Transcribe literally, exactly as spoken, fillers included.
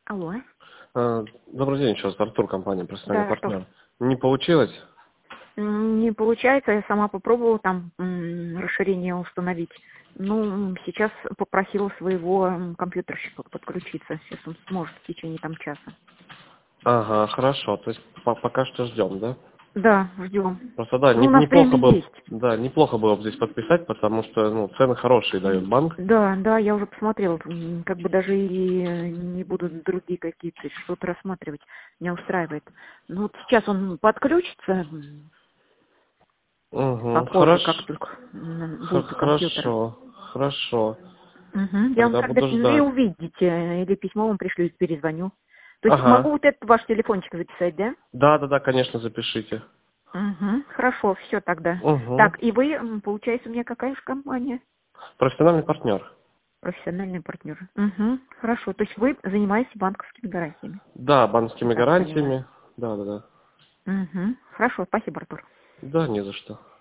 Алло. А, Добрый день, еще раз, Артур, компания «Профессиональный Да, Артур. партнер». Не получилось? М, Не получается, я сама попробовала там м, расширение установить. Ну, м, сейчас попросила своего м, компьютерщика подключиться. Сейчас он сможет в течение там часа. Ага, хорошо. То есть по- пока что ждем, да? Да, ждем. Просто да, Ну, не- у нас время неплохо было, есть. да, неплохо было бы здесь подписать, потому что, ну, цены хорошие дает М, банк. Да, да, я уже посмотрела. М, Как бы даже и э, не буду другие какие-то что-то рассматривать. Меня устраивает. Ну, вот сейчас он подключится м, Угу, попозже, как хорошо, только м, будет у компьютера. хорошо, хорошо. Мгм. Я вам Тогда тогда буду или ждать. увидите, или письмо вам пришлю, перезвоню. То есть могу Ага. вот этот ваш телефончик записать, да? Да, да, да, конечно, запишите. Угу. Хорошо, все тогда. Угу. Так, и вы, м, получается, у меня какая же компания? Профессиональный партнер. Профессиональные партнеры. Угу. Хорошо, то есть вы занимаетесь банковскими гарантиями, Да, я банковскими так поняла. гарантиями. Да, да, да. Угу. Хорошо, спасибо, Артур. Да, не за что.